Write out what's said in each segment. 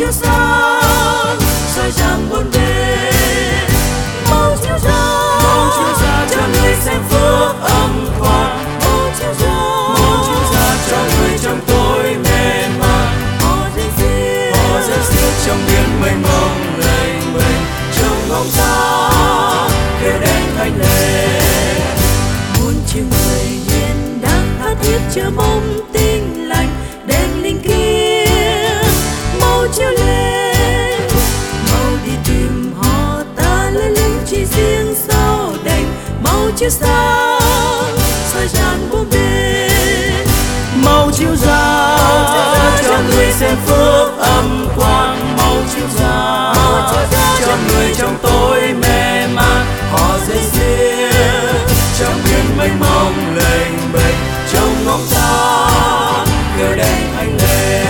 chiếu sáng soi rạng bốn bề, màu chiếu ra cho người xem phước âm quang, màu chiếu ra cho người trong tối mê man. Họ rơi xiết trong biển mênh mông lênh bênh, trong ngóng xa kêu đêm thanh lệ. Muôn triệu người hiền đang tha thiết chờ mong tinh lành, đèn linh kia màu chiếu lên, màu đi tìm họ ta lấy lính chỉ riêng sao đành, màu chiếu sáng soi rạng bốn bề, màu chiếu ra cho người xem phước âm quang, màu chiếu ra cho người trong tối mê man. Họ dây xiết trong biển mênh mông lênh bênh, trong ngóng xa kêu đêm thanh lệ.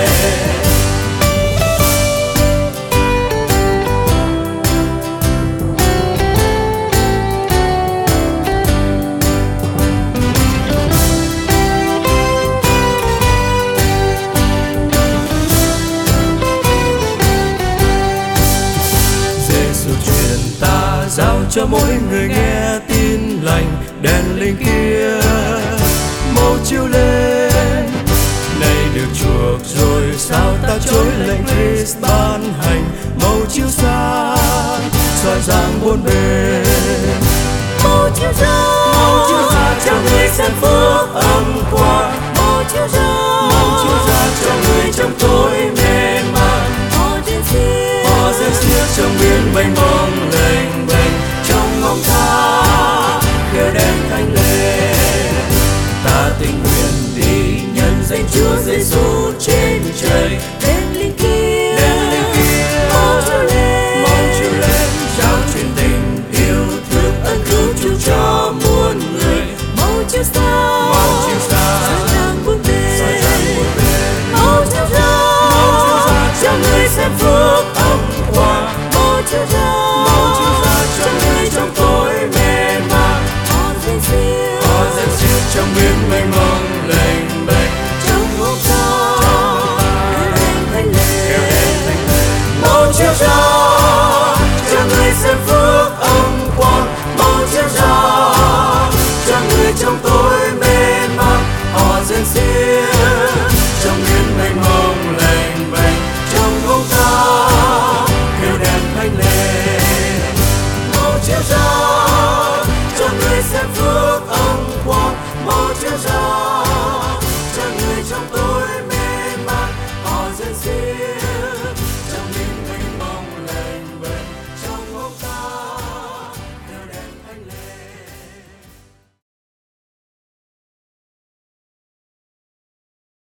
Giao cho mỗi người nghe tin lành, đèn linh kia màu chiếu lên. Này được chuộc rồi sao ta chối lệnh Christ ban hành, màu chiếu sáng soi rạng bốn bề,